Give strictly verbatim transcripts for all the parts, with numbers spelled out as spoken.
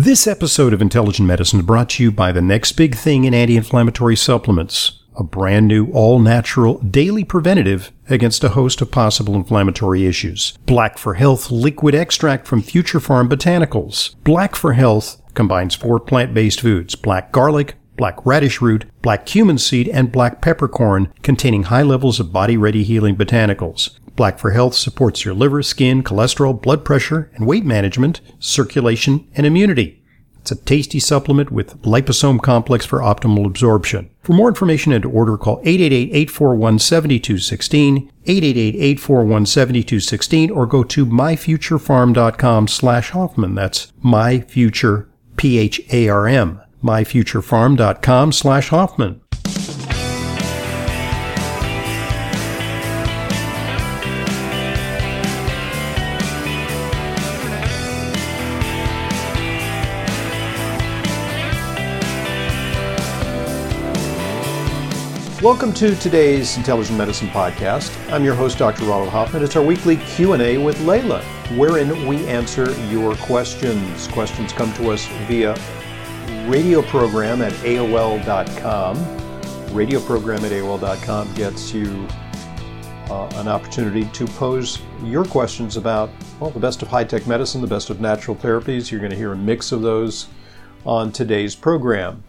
This episode of Intelligent Medicine is brought to you by the next big thing in anti-inflammatory supplements, a brand new all-natural daily preventative against a host of possible inflammatory issues. Black for Health liquid extract from Future Farm Botanicals. Black for Health combines four plant-based foods: black garlic, black radish root, black cumin seed, and black peppercorn, containing high levels of body-ready healing botanicals. Black for Health supports your liver, skin, cholesterol, blood pressure, and weight management, circulation, and immunity. It's a tasty supplement with liposome complex for optimal absorption. For more information and to order, call eight eight eight, eight four one, seven two one six, eight eight eight, eight four one, seven two one six, or go to myfuturefarm.com slash Hoffman. That's myfuture, P H A R M, myfuturefarm.com slash Hoffman. Welcome to today's Intelligent Medicine Podcast. I'm your host, Doctor Ronald Hoffman. It's our weekly Q and A with Layla, wherein we answer your questions. Questions come to us via radio program at A O L dot com. Radio program at A O L dot com gets you uh, an opportunity to pose your questions about, well, the best of high-tech medicine, the best of natural therapies. You're going to hear a mix of those on today's program.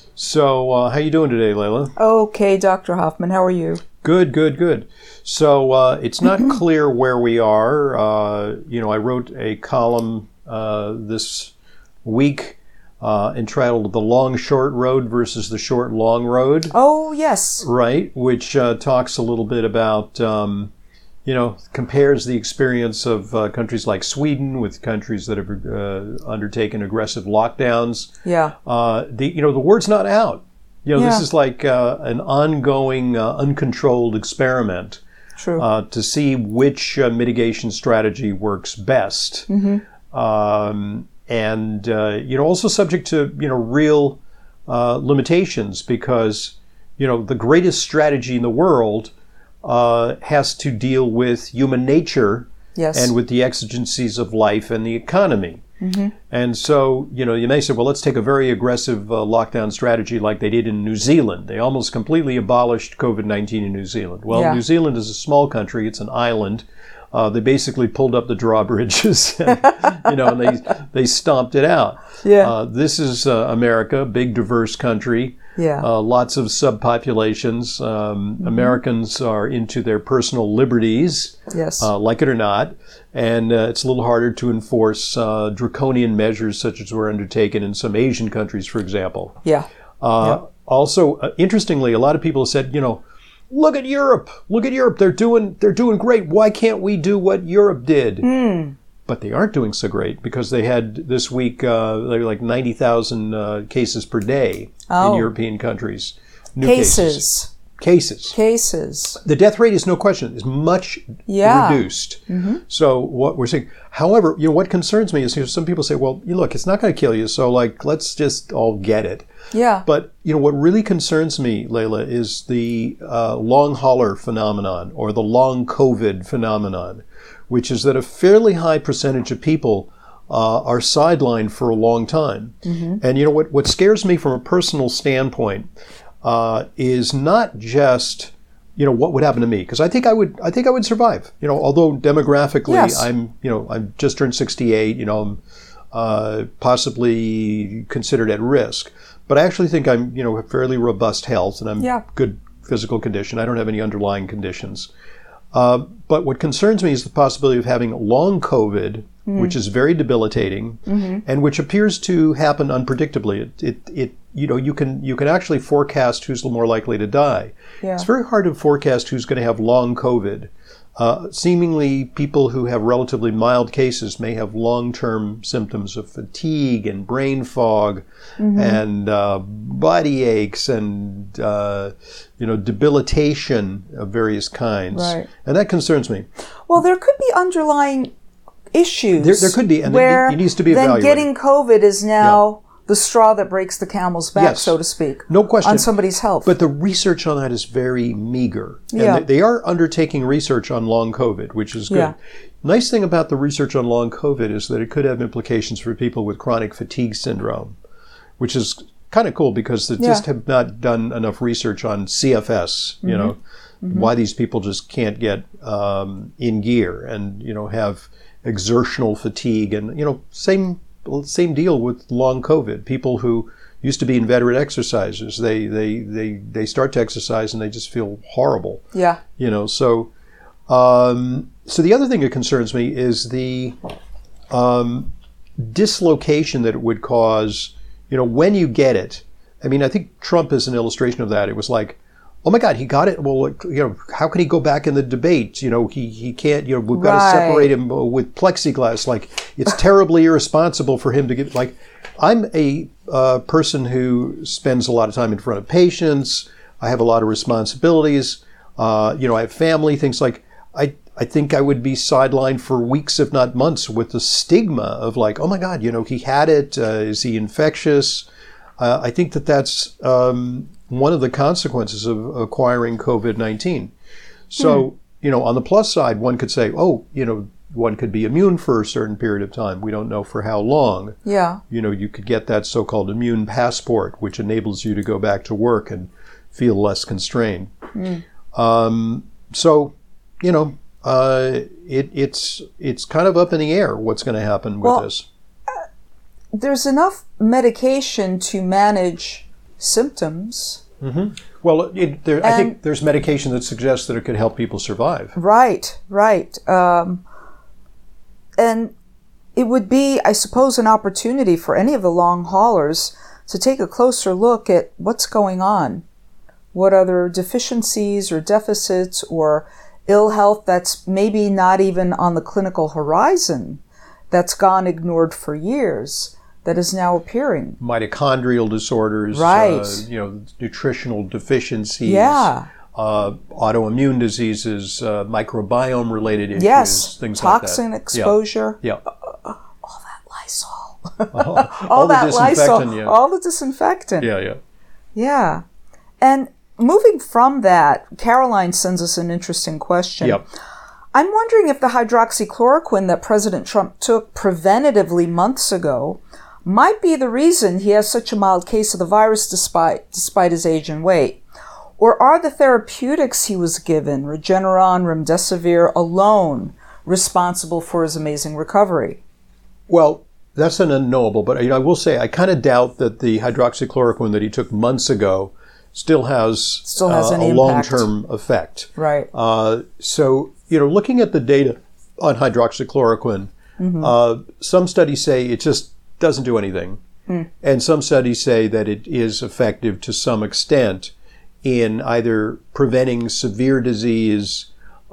So, uh, how you doing today, Layla? Okay, Doctor Hoffman, how are you? Good, good, good. So, uh, it's not clear where we are. Uh, you know, I wrote a column uh, this week uh, entitled "The Long Short Road versus the Short Long Road." Oh, yes. Right, which uh, talks a little bit about, um, you know, compares the experience of uh, countries like Sweden with countries that have uh, undertaken aggressive lockdowns. Yeah. Uh, the you know the word's not out. You know, yeah. This is like uh, an ongoing, uh, uncontrolled experiment. True. Uh, to see which uh, mitigation strategy works best, mm-hmm. um, and uh, you know, also subject to you know real uh, limitations, because you know the greatest strategy in the world Uh, has to deal with human nature, yes, and with the exigencies of life and the economy. Mm-hmm. And so, you know, you may say, well, let's take a very aggressive uh, lockdown strategy like they did in New Zealand. They almost completely abolished covid nineteen in New Zealand. Well, yeah. New Zealand is a small country. It's an island. Uh, they basically pulled up the drawbridges, and, you know, and they they stomped it out. Yeah. Uh, this is uh, America, big, diverse country. Yeah. Uh, lots of subpopulations. Um, mm-hmm. Americans are into their personal liberties, yes, uh, like it or not, and uh, it's a little harder to enforce uh, draconian measures such as were undertaken in some Asian countries, for example. Yeah. Uh, yeah. Also, uh, interestingly, a lot of people said, you know, look at Europe. Look at Europe. They're doing they're doing great. Why can't we do what Europe did? Mm. But they aren't doing so great, because they had this week uh, like ninety thousand uh, cases per day oh. in European countries. New cases. cases. Cases. Cases. The death rate is, no question, is much yeah. reduced. Mm-hmm. So what we're seeing, however, you know, what concerns me is, you know, some people say, well, you look, it's not going to kill you, so like, let's just all get it. Yeah. But, you know, what really concerns me, Layla, is the uh, long hauler phenomenon, or the long COVID phenomenon, which is that a fairly high percentage of people uh, are sidelined for a long time. Mm-hmm. And, you know, what, what scares me from a personal standpoint uh, is not just, you know, what would happen to me, because I think I would, I think I would survive. You know, although demographically, yes. I'm, you know, I'm just turned sixty-eight. You know, I'm uh, possibly considered at risk, but I actually think I'm, you know, have fairly robust health, and I'm yeah. good physical condition. I don't have any underlying conditions. Uh, but what concerns me is the possibility of having long COVID, mm. which is very debilitating, mm-hmm. and which appears to happen unpredictably. It, it, it, you know, you can you can actually forecast who's more likely to die. Yeah. It's very hard to forecast who's going to have long COVID. Uh, seemingly, people who have relatively mild cases may have long-term symptoms of fatigue and brain fog, mm-hmm. and uh, body aches and uh, you know debilitation of various kinds, right. and that concerns me. Well, there could be underlying issues. There, there could be, and where it, it needs to be then evaluated. Getting COVID is now. Yeah. The straw that breaks the camel's back, yes. so to speak. No question. On somebody's health. But the research on that is very meager. And yeah. they, they are undertaking research on long COVID, which is good. Yeah. Nice thing about the research on long COVID is that it could have implications for people with chronic fatigue syndrome, which is kind of cool because they Yeah. just have not done enough research on C F S, you Mm-hmm. know, mm-hmm. why these people just can't get um, in gear and, you know, have exertional fatigue. And, you know, same same deal with long COVID. People who used to be inveterate exercisers, they, they, they, they start to exercise and they just feel horrible. Yeah. You know, so um, so the other thing that concerns me is the um, dislocation that it would cause, you know, when you get it. I mean, I think Trump is an illustration of that. It was like, oh my God, he got it. Well, you know, how can he go back in the debate? You know, he, he can't, you know, we've got Right. to separate him with plexiglass. Like, it's terribly irresponsible for him to get, like, I'm a uh, person who spends a lot of time in front of patients. I have a lot of responsibilities. Uh, you know, I have family, things like, I, I think I would be sidelined for weeks, if not months, with the stigma of like, oh my God, you know, he had it. Uh, is he infectious? Uh, I think that that's um, one of the consequences of acquiring COVID nineteen. So, hmm. you know, on the plus side, one could say, oh, you know, one could be immune for a certain period of time. We don't know for how long. Yeah. You know, you could get that so-called immune passport, which enables you to go back to work and feel less constrained. Mm. Um, so, you know, uh, it, it's it's kind of up in the air what's going to happen with well, this. Uh, there's enough medication to manage symptoms. Mm-hmm. Well, it, there, I think there's medication that suggests that it could help people survive. Right, right. Um, and it would be, I suppose, an opportunity for any of the long haulers to take a closer look at what's going on. What other deficiencies or deficits or ill health that's maybe not even on the clinical horizon, that's gone ignored for years, that is now appearing. Mitochondrial disorders, right. uh, you know, nutritional deficiencies, yeah. uh, autoimmune diseases, uh, microbiome-related issues, yes. things Toxin like that. exposure. Yeah. yeah. Uh, all that Lysol. all, all, all that the disinfectant, Lysol. yeah. All the disinfectant. Yeah, yeah. Yeah. And moving from that, Caroline sends us an interesting question. Yep. I'm wondering if the hydroxychloroquine that President Trump took preventatively months ago might be the reason he has such a mild case of the virus despite despite his age and weight. Or are the therapeutics he was given, Regeneron, Remdesivir, alone responsible for his amazing recovery? Well, that's an unknowable, but you know, I will say I kind of doubt that the hydroxychloroquine that he took months ago still has, still has uh, any a long-term effect. Right. Uh, so, you know, looking at the data on hydroxychloroquine, mm-hmm. uh, some studies say it just doesn't do anything. Mm. And some studies say that it is effective to some extent in either preventing severe disease.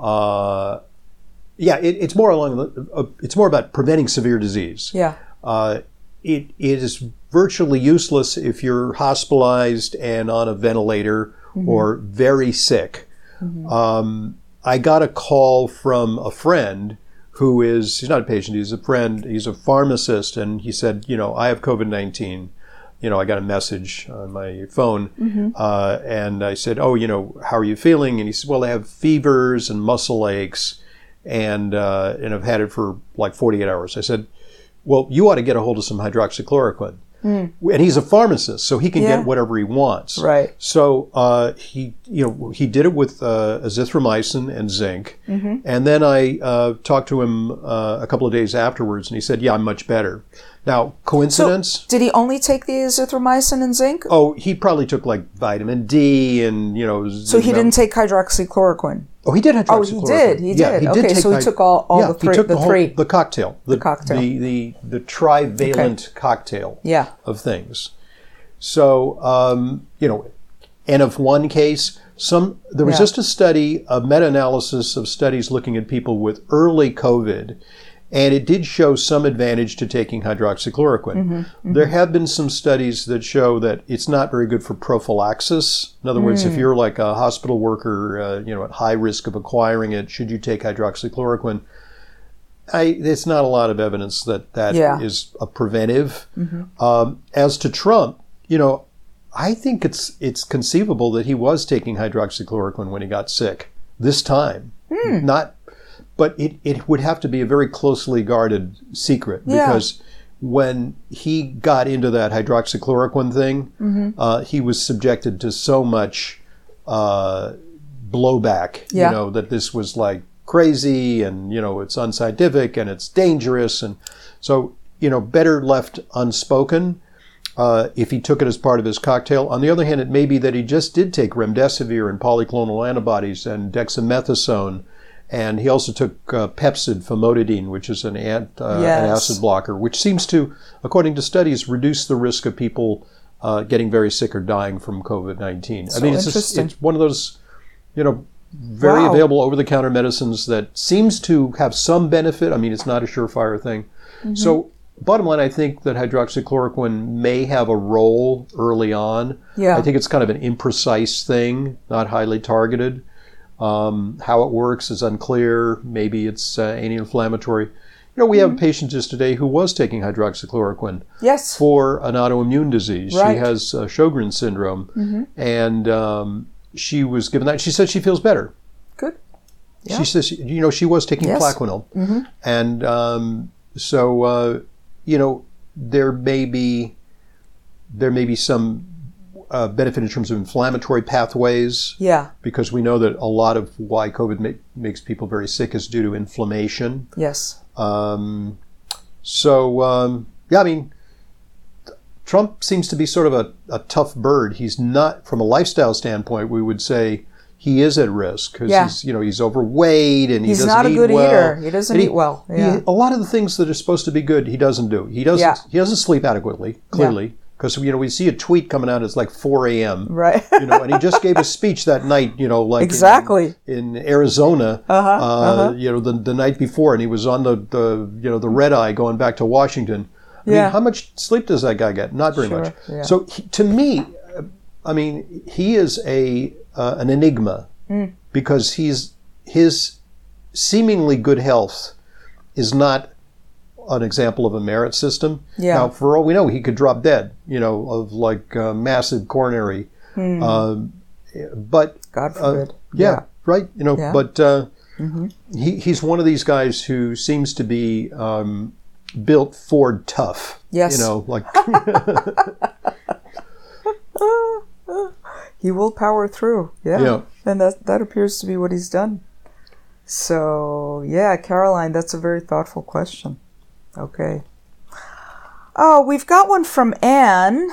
Uh, yeah, it, it's more along the, uh, it's more about preventing severe disease. Yeah. Uh, it, it is virtually useless if you're hospitalized and on a ventilator mm-hmm. or very sick. Mm-hmm. Um, I got a call from a friend who is, he's not a patient, he's a friend, he's a pharmacist, and he said, you know, I have COVID nineteen. You know, I got a message on my phone, mm-hmm. uh, and I said, oh, you know, how are you feeling? And he said, well, I have fevers and muscle aches, and uh, and I've had it for like forty-eight hours. I said, well, you ought to get a hold of some hydroxychloroquine. Mm. And he's a pharmacist, so he can yeah. get whatever he wants. Right. So uh, he, you know, he did it with uh, azithromycin and zinc. Mm-hmm. And then I uh, talked to him uh, a couple of days afterwards, and he said, "Yeah, I'm much better." Now, coincidence? So, did he only take the azithromycin and zinc? Oh, he probably took like vitamin D and, you know. So he didn't take hydroxychloroquine? Oh, he did hydroxychloroquine. Oh, he did. He yeah, did. He okay, did take so he hyd- took all, all yeah, the three. He took the, the, whole, three. the cocktail. The, the cocktail. The, the, the trivalent okay. cocktail yeah. of things. So, um, you know, and of one case, some there was yeah. just a study, a meta-analysis of studies looking at people with early COVID, and it did show some advantage to taking hydroxychloroquine. Mm-hmm, mm-hmm. There have been some studies that show that it's not very good for prophylaxis. In other mm. words, if you're like a hospital worker, uh, you know, at high risk of acquiring it, should you take hydroxychloroquine? I, there's not a lot of evidence that that yeah. is a preventive. Mm-hmm. Um, as to Trump, you know, I think it's it's conceivable that he was taking hydroxychloroquine when he got sick this time. Mm. Not but it, it would have to be a very closely guarded secret Yeah. because when he got into that hydroxychloroquine thing, Mm-hmm. uh, he was subjected to so much uh, blowback, Yeah. you know, that this was like crazy and, you know, it's unscientific and it's dangerous. And so, you know, better left unspoken uh, if he took it as part of his cocktail. On the other hand, it may be that he just did take remdesivir and polyclonal antibodies and dexamethasone. And he also took uh, Pepcid, famotidine, which is an, ant, uh, Yes. an acid blocker, which seems to, according to studies, reduce the risk of people uh, getting very sick or dying from COVID nineteen. So I mean, it's just, interesting. it's one of those, you know, very Wow. available over-the-counter medicines that seems to have some benefit. I mean, it's not a surefire thing. Mm-hmm. So, bottom line, I think that hydroxychloroquine may have a role early on. Yeah. I think it's kind of an imprecise thing, not highly targeted. Um, how it works is unclear. Maybe it's uh, anti-inflammatory. You know, we have a patient just today who was taking hydroxychloroquine Yes. for an autoimmune disease. Right. She has uh, Sjogren's syndrome, and um, she was given that. She said she feels better. Good. Yeah. She says, you know, she was taking Yes. Plaquenil, and um, so uh, you know, there may be there may be some uh, benefit in terms of inflammatory pathways. Yeah. Because we know that a lot of why COVID ma- makes people very sick is due to inflammation. Yes. Um, so, um, yeah, I mean, Trump seems to be sort of a, a tough bird. He's not, from a lifestyle standpoint, we would say he is at risk because Yeah. he's, you know, he's overweight and he He's doesn't not a eat good well. eater. He doesn't And eat well. he- Yeah. a lot of the things that are supposed to be good, he doesn't do. He doesn't. Yeah. He doesn't sleep adequately. Clearly, because you know we see a tweet coming out. It's like four a.m. Right. You know, and he just gave a speech that night. You know, like in- Exactly. in, Arizona. Uh-huh, uh, uh-huh. You know, the the night before, and he was on the, the you know the red eye going back to Washington. I Yeah. mean, how much sleep does that guy get? Not very Sure, much. yeah. So he, to me, uh, I mean, he is a uh, an enigma Mm. because he's his seemingly good health is not an example of a merit system. Yeah. Now, for all we know, he could drop dead. You know, of like uh, massive coronary. Um, but God uh, forbid. yeah, right. You know, Yeah. but uh, he he's one of these guys who seems to be um, built Ford tough. Yes. You know, like He will power through. Yeah. Yeah. And that that appears to be what he's done. So, yeah, Caroline, that's a very thoughtful question. Okay. Oh, we've got one from Anne.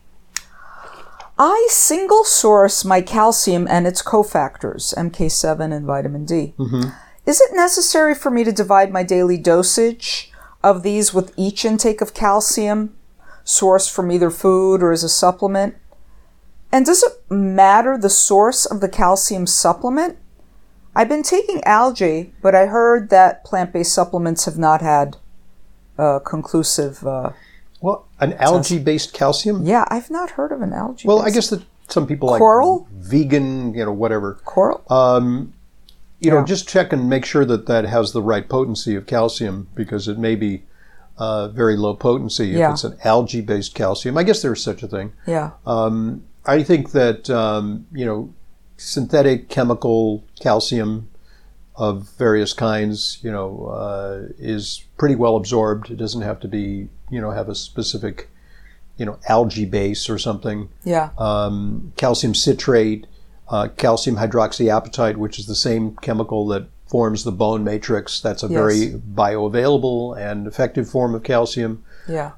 I single source my calcium and its cofactors, M K seven and vitamin D. Mm-hmm. Is it necessary for me to divide my daily dosage of these with each intake of calcium, sourced from either food or as a supplement? And does it matter the source of the calcium supplement? I've been taking algae, but I heard that plant-based supplements have not had uh, conclusive... Uh, well, an algae-based calcium. yeah, I've not heard of an algae. Well, I guess that some people like Coral? vegan, you know, whatever. Coral? Um, you Yeah. know, just check and make sure that that has the right potency of calcium because it may be uh, very low potency if Yeah. it's an algae-based calcium. I guess there's such a thing. Yeah. Um, I think that, um, you know, synthetic chemical calcium of various kinds, you know, uh, is pretty well absorbed. It doesn't have to be, you know, have a specific, you know, algae base or something. Yeah. Um, calcium citrate, uh, calcium hydroxyapatite, which is the same chemical that forms the bone matrix. That's a Yes. very bioavailable and effective form of calcium. Yeah.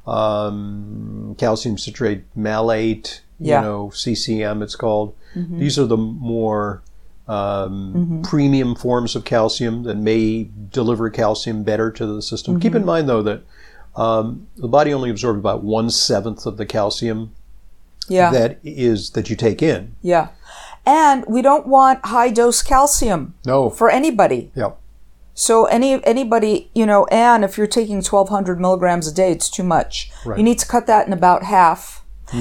Um, calcium citrate malate, Yeah. you know, C C M it's called. These are the more um, premium forms of calcium that may deliver calcium better to the system. Keep in mind, though, that um, the body only absorbs about one-seventh of the calcium Yeah. that is that you take in. Yeah. And we don't want high dose calcium No. for anybody. Yeah. So any anybody, you know, and if you're taking twelve hundred milligrams a day, it's too much. Right. You need to cut that in about half.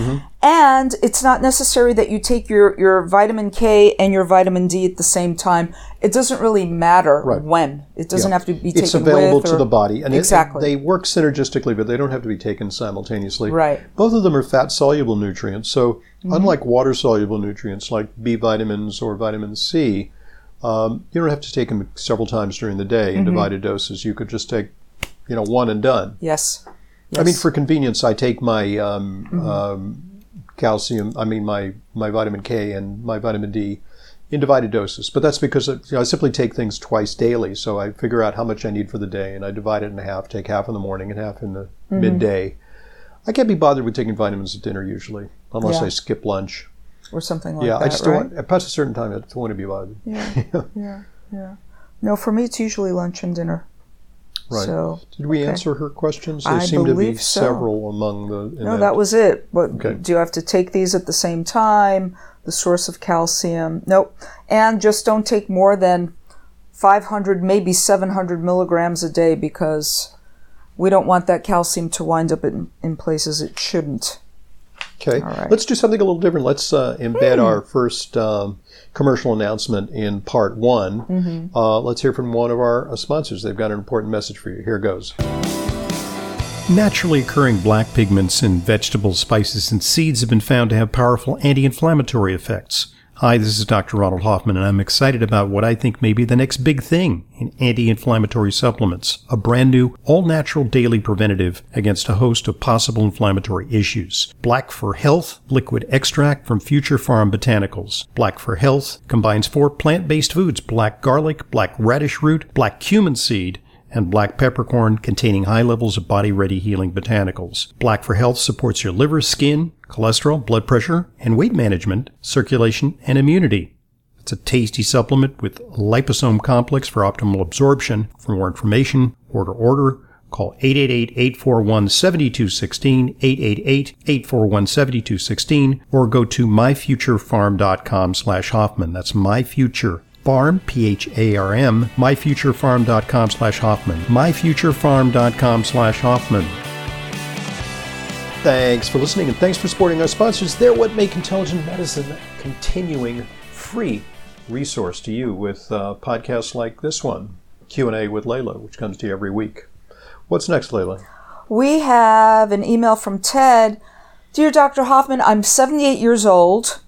And it's not necessary that you take your, your vitamin K and your vitamin D at the same time. It doesn't really matter Right. when. It doesn't Yeah. have to be taken It's available with to or- the body. And it- Exactly. they work synergistically, but they don't have to be taken simultaneously. Right. Both of them are fat-soluble nutrients. So Mm-hmm. unlike water-soluble nutrients like B vitamins or vitamin C, Um, you don't have to take them several times during the day in mm-hmm. divided doses. You could just take, you know, one and done. Yes. yes. I mean, for convenience, I take my um, mm-hmm. um, calcium, I mean, my, my vitamin K and my vitamin D in divided doses. But that's because you know, I simply take things twice daily. So I figure out how much I need for the day, and I divide it in half, take half in the morning and half in the mm-hmm. midday. I can't be bothered with taking vitamins at dinner usually, unless yeah. I skip lunch. Or something like yeah, that, I just right? don't, past a certain time, I don't want to be bothered. Yeah, yeah, yeah. No, for me, it's usually lunch and dinner. Right. So, Did we okay. answer her questions? There I seem to be so. several among the... No, that. that was it. But okay. Do you have to take these at the same time? The source of calcium? Nope. And just don't take more than five hundred, maybe seven hundred milligrams a day, because we don't want that calcium to wind up in, in places it shouldn't. Okay. All right. Let's do something a little different. Let's uh, embed mm. our first um, commercial announcement in part one. Mm-hmm. Uh, let's hear from one of our uh, sponsors. They've got an important message for you. Here goes. Naturally occurring black pigments in vegetables, spices, and seeds have been found to have powerful anti-inflammatory effects. Hi, this is Doctor Ronald Hoffman, and I'm excited about what I think may be the next big thing in anti-inflammatory supplements, a brand new, all-natural daily preventative against a host of possible inflammatory issues. Black for Health liquid extract from Future Farm Botanicals. Black for Health combines four plant-based foods, black garlic, black radish root, black cumin seed, and black peppercorn containing high levels of body-ready healing botanicals. Black for Health supports your liver, skin, cholesterol, blood pressure, and weight management, circulation, and immunity. It's a tasty supplement with liposome complex for optimal absorption. For more information, order order. Call eight eight eight, eight four one, seven two one six, eight eight eight, eight four one, seven two one six, or go to myfuturefarm.com slash Hoffman. That's myfuture. Farm, P H A R M, myfuturefarm.com slash Hoffman. myfuturefarm.com slash Hoffman. Thanks for listening, and thanks for supporting our sponsors. They're what make Intelligent Medicine a continuing free resource to you with uh, podcasts like this one, Q and A with Layla, which comes to you every week. What's next, Layla? We have an email from Ted. Dear Doctor Hoffman, I'm seventy-eight years old.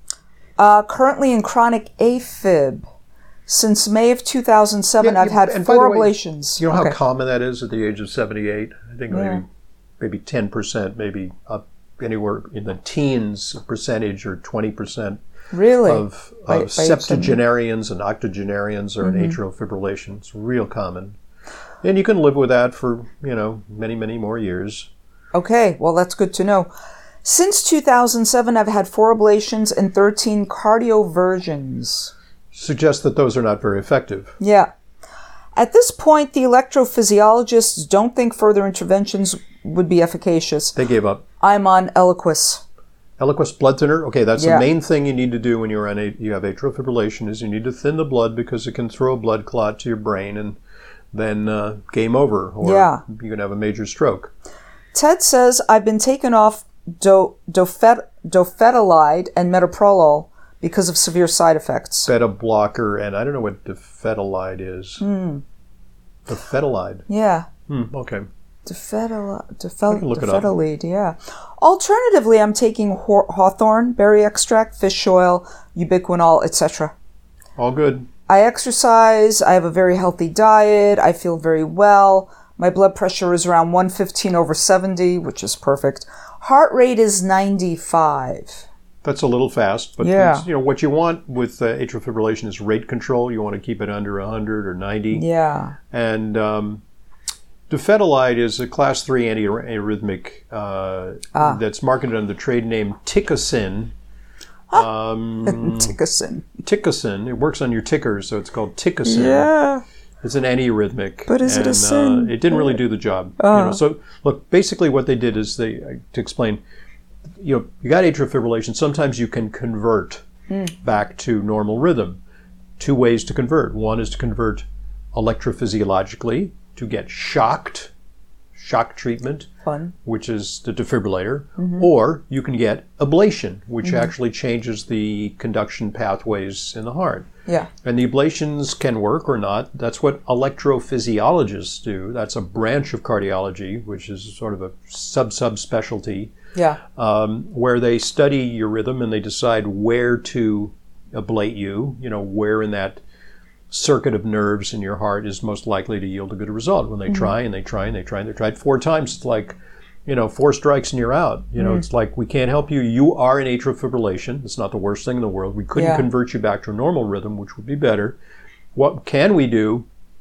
Uh, currently in chronic AFib. Since May of two thousand seven, yeah, I've had four way, ablations. You know okay. how common that is at the age of seventy-eight? I think yeah. maybe maybe ten percent, maybe up anywhere in the teens percentage or twenty percent really? of, of by, septuagenarians by and octogenarians are mm-hmm. in atrial fibrillation. It's real common. And you can live with that for, you know, many, many more years. Okay, well, that's good to know. Since two thousand seven, I've had four ablations and thirteen cardioversions. Suggests that those are not very effective. Yeah. At this point, the electrophysiologists don't think further interventions would be efficacious. They gave up. I'm on Eliquis. Eliquis blood thinner? Okay, that's yeah. the main thing you need to do when you're on a, you have atrial fibrillation is you need to thin the blood because it can throw a blood clot to your brain and then uh, game over, or yeah. you can have a major stroke. Ted says I've been taken off Do, dofet, dofetilide and metoprolol because of severe side effects. Beta blocker, and I don't know what dofetilide is. Mm. Dofetilide? Yeah. Hmm, okay. Dofetilide, dofetilide, yeah. Alternatively, I'm taking hawthorn, berry extract, fish oil, ubiquinol, et cetera. All good. I exercise, I have a very healthy diet, I feel very well. My blood pressure is around one fifteen over seventy, which is perfect. Heart rate is ninety-five. That's a little fast, but yeah. you know what you want with uh, atrial fibrillation is rate control. You want to keep it under one hundred or ninety. Yeah. And um, dofetilide is a class three antiarrhythmic uh, ah. that's marketed under the trade name Ticosyn. Um, Ticosyn. Ticosyn. It works on your tickers, so it's called Ticosyn. Yeah. It's an antiarrhythmic. But is and, it a sin? Uh, it didn't really do the job. Uh. You know, so, look, basically what they did is they, uh, to explain, you know, you got atrial fibrillation. Sometimes you can convert mm. back to normal rhythm. Two ways to convert. One is to convert electrophysiologically, to get shocked, shock treatment, Fun. which is the defibrillator, mm-hmm. or you can get ablation, which mm-hmm. actually changes the conduction pathways in the heart. Yeah. And the ablations can work or not. That's what electrophysiologists do. That's a branch of cardiology, which is sort of a sub-sub-specialty, yeah. um, where they study your rhythm and they decide where to ablate you, you know, where in that circuit of nerves in your heart is most likely to yield a good result. When they mm-hmm. try and they try and they try and they tried four times, it's like, you know, four strikes and you're out. You know, mm-hmm. it's like, we can't help you. You are in atrial fibrillation. It's not the worst thing in the world. We couldn't yeah. convert you back to a normal rhythm, which would be better. What can we do?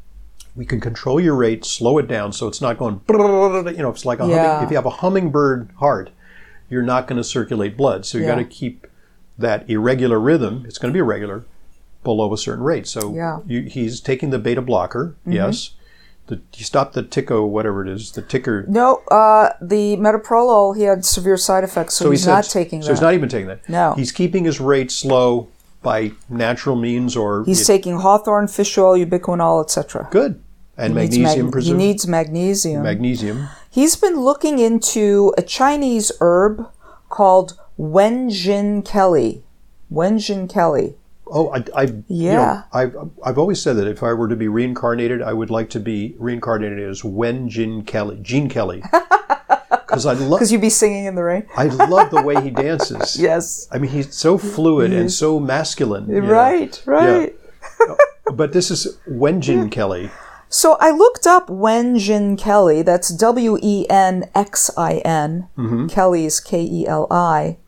We can control your rate, slow it down so it's not going, you know, it's like a yeah. humming, if you have a hummingbird heart, you're not going to circulate blood. So you yeah. got to keep that irregular rhythm. It's going to be irregular below a certain rate. So yeah. you, he's taking the beta blocker, mm-hmm. yes. The, he stopped the Tico, whatever it is, the ticker. No, uh, the metoprolol, he had severe side effects, so, so he's, he's not taking so that. So he's not even taking that. No. He's keeping his rate slow by natural means, or... He's it, taking hawthorn, fish oil, ubiquinol, et cetera. Good. And he magnesium, mag- presume? He needs magnesium. Magnesium. He's been looking into a Chinese herb called Wenjin Kelly. Wenjin Kelly. Oh, I, I yeah. you know, I've, I've always said that if I were to be reincarnated, I would like to be reincarnated as Wen Jin Kelly, Gene Kelly, because I love. Because you'd be singing in the rain. I love the way he dances. Yes. I mean, he's so fluid and so masculine. Right, know? right. Yeah. But this is Wen Jin Kelly. So I looked up Wenjin Kelly. That's W E N X I N. Mm-hmm. Kelly's K E L I.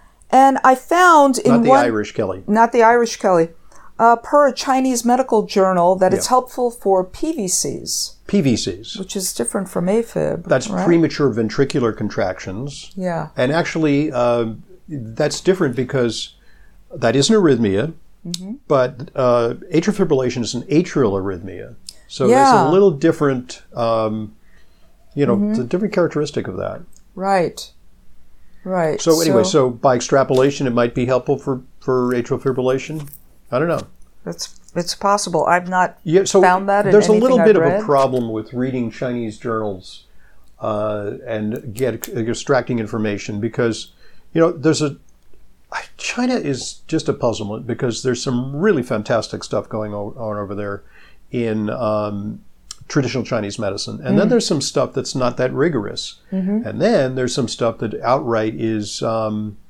And I found in Not the one, Irish Kelly. Not the Irish Kelly. Uh, per a Chinese medical journal that yeah. it's helpful for P V Cs. P V Cs. Which is different from AFib. That's right? premature ventricular contractions. Yeah. And actually, uh, that's different because that is an arrhythmia, mm-hmm. but uh, atrial fibrillation is an atrial arrhythmia. So yeah. there's a little different, um, you know, mm-hmm. it's a different characteristic of that. Right. Right. So anyway, so, so by extrapolation, it might be helpful for, for atrial fibrillation? I don't know. It's it's possible. I've not yeah, so found that in There's a little bit I've of read. a problem with reading Chinese journals uh, and get extracting information because, you know, there's a China is just a puzzlement because there's some really fantastic stuff going on over there in um, traditional Chinese medicine. And mm. then there's some stuff that's not that rigorous. Mm-hmm. And then there's some stuff that outright is um,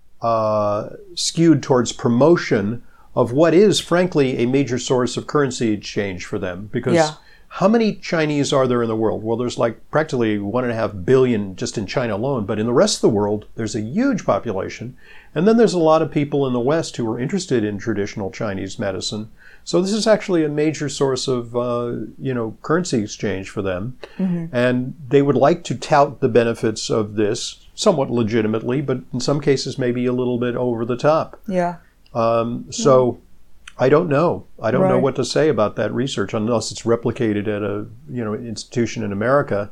uh, skewed towards promotion of what is, frankly, a major source of currency exchange for them. Because yeah. how many Chinese are there in the world? Well, there's like practically one and a half billion just in China alone. But in the rest of the world, there's a huge population. And then there's a lot of people in the West who are interested in traditional Chinese medicine. So this is actually a major source of, uh, you know, currency exchange for them. Mm-hmm. And they would like to tout the benefits of this somewhat legitimately, but in some cases maybe a little bit over the top. Yeah. Um, so yeah. I don't know. I don't right. know what to say about that research unless it's replicated at a, you know, institution in America,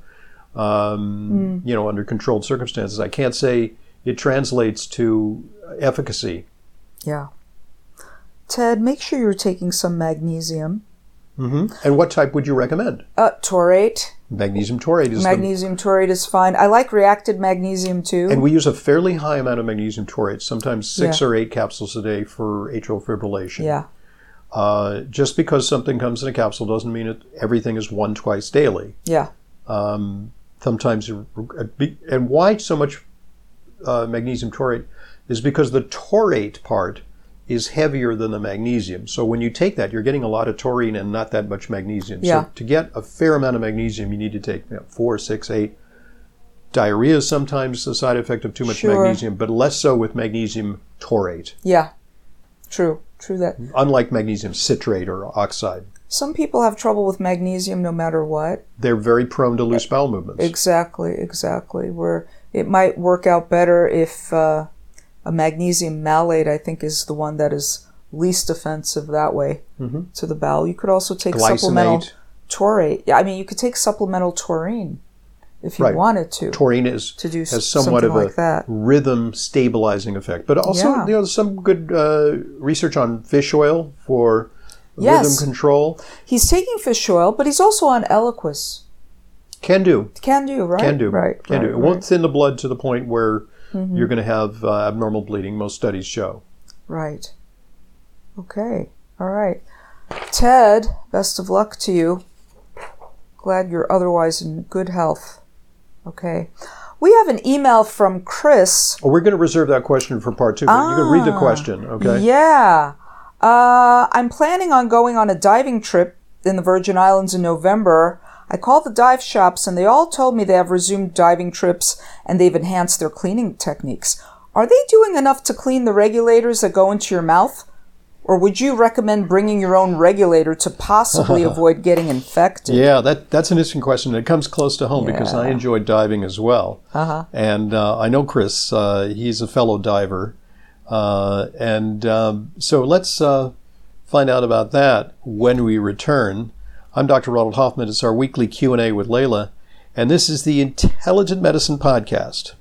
um, mm. you know, under controlled circumstances. I can't say it translates to efficacy. Yeah. Ted, make sure you're taking some magnesium. Mm-hmm. And what type would you recommend? Uh, taurate. Magnesium taurate is Magnesium the, taurate is fine. I like reacted magnesium too. And we use a fairly high amount of magnesium taurate, sometimes six yeah. or eight capsules a day for atrial fibrillation. Yeah. Uh, just because something comes in a capsule doesn't mean it, everything is one twice daily. Yeah. Um, sometimes, and why so much uh, magnesium taurate is because the taurate part is heavier than the magnesium. So when you take that, you're getting a lot of taurine and not that much magnesium. Yeah. So to get a fair amount of magnesium, you need to take you know, four, six, eight. Diarrhea is sometimes a side effect of too much sure. magnesium, but less so with magnesium taurate. Yeah, true. True that. Unlike magnesium citrate or oxide. Some people have trouble with magnesium no matter what. They're very prone to loose bowel movements. Exactly, exactly. Where it might work out better if... Uh, A magnesium malate, I think, is the one that is least offensive that way mm-hmm. to the bowel. You could also take Glycinate. supplemental taurate. Yeah, I mean, you could take supplemental taurine if you right. wanted to. Taurine is to do has somewhat of like a that. rhythm stabilizing effect, but also yeah. you know some good uh, research on fish oil for yes. rhythm control. He's taking fish oil, but he's also on Eliquis. Can do. Can do, right? Can do. Right. Can right, do. It right. won't thin the blood to the point where mm-hmm. you're going to have uh, abnormal bleeding. Most studies show. Right. Okay. All right. Ted, best of luck to you. Glad you're otherwise in good health. Okay. We have an email from Chris. Oh, we're going to reserve that question for part two. But ah, you can read the question, okay? Yeah. Uh, I'm planning on going on a diving trip in the Virgin Islands in November. I called the dive shops and they all told me they have resumed diving trips and they've enhanced their cleaning techniques. Are they doing enough to clean the regulators that go into your mouth? Or would you recommend bringing your own regulator to possibly avoid getting infected? Yeah, that that's an interesting question. It comes close to home Yeah. because I enjoy diving as well. Uh-huh. And uh, I know Chris, uh, he's a fellow diver. Uh, and um, so let's uh, find out about that when we return. I'm Doctor Ronald Hoffman. It's our weekly Q and A with Layla. And this is the Intelligent Medicine Podcast.